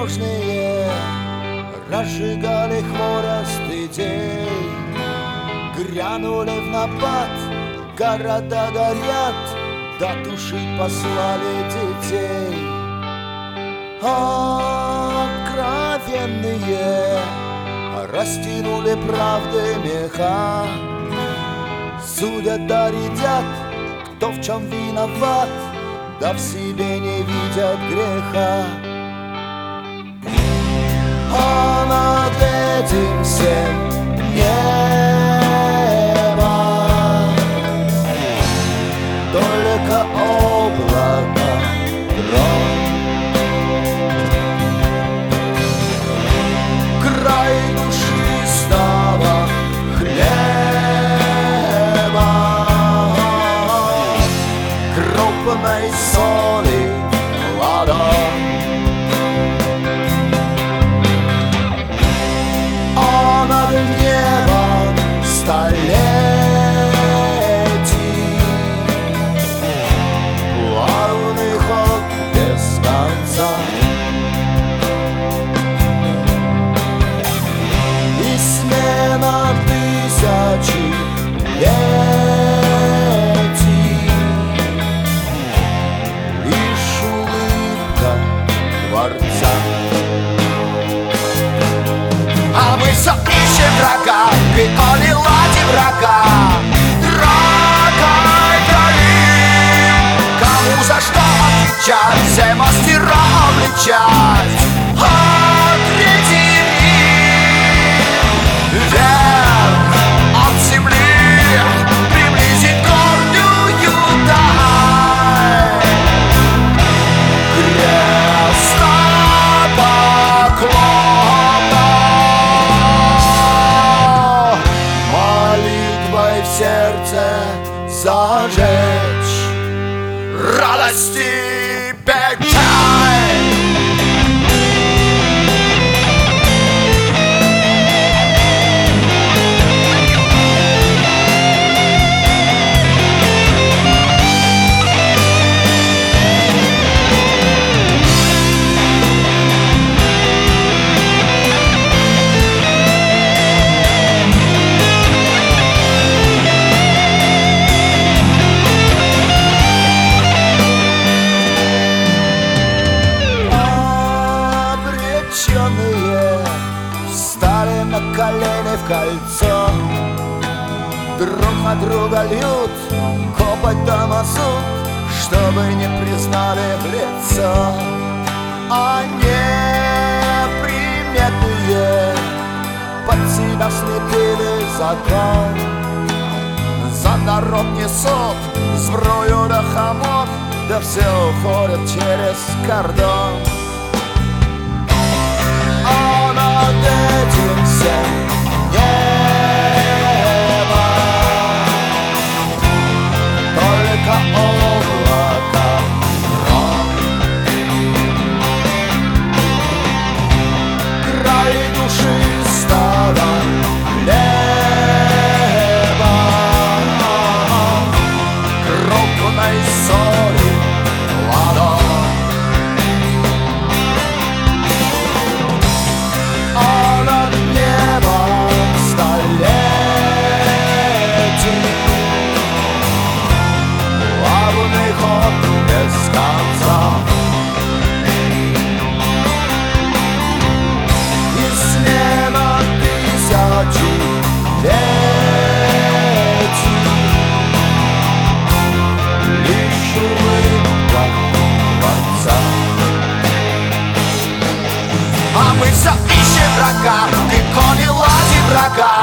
нежные разжигали хворост идей. Грянули в напад, города горят, дотушить послали детей. Откровенные растянули правды меха, судят да рядят, кто в чем виноват, да в себе не видят греха. А над этим всем небо, только облако, гром. Край душистого хлеба, крупной соли ладонь. А над небом столетий плавный ход без конца. И смена тысячи летий, лишь улыбка Творца. А мы все ищем врага, и он не ладит врага. Дракой горим, кому за что отвечать, все мастера обличать. Вверх от земли приблизить гордую даль. Крестопоклонно молитвой в сердце зажечь радости печаль. Встали на колени в кольцо, друг на друга льют копоть да мазут, чтобы не признали в лицо. А неприметные под себя слепили закон. За народ несут сброю да хомут, да все уходят через кордон. А над этим всем небо, только облако, гром. Край душистого хлеба, крупной соли ладонь. Без конца. И смена тысячи летий, лишь улыбка Творца. А мы все ищем врага, и кони лазит врага.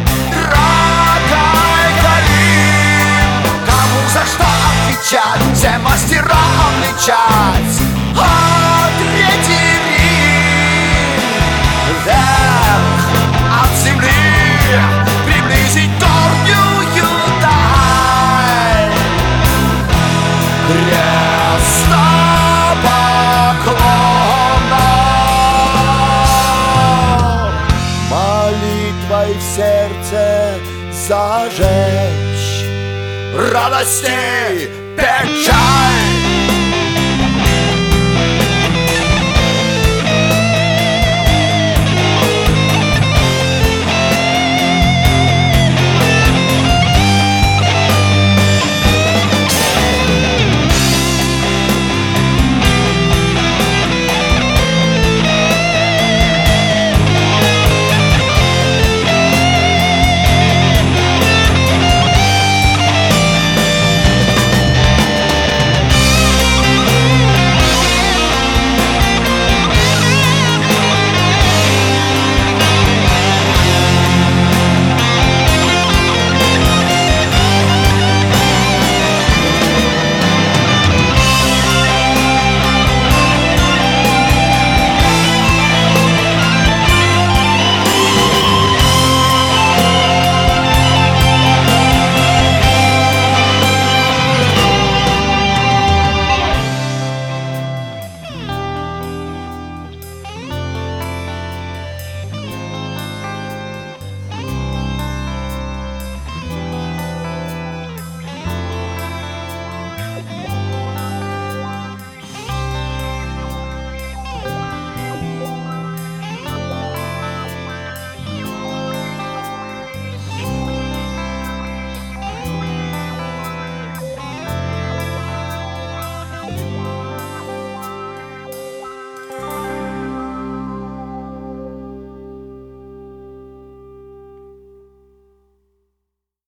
Дракой горим, кому за что отвечать, все мастера обличать. Третий Рим, вверх от земли приблизить гордую даль. Крестопоклонно молитвой в сердце зажечь радостей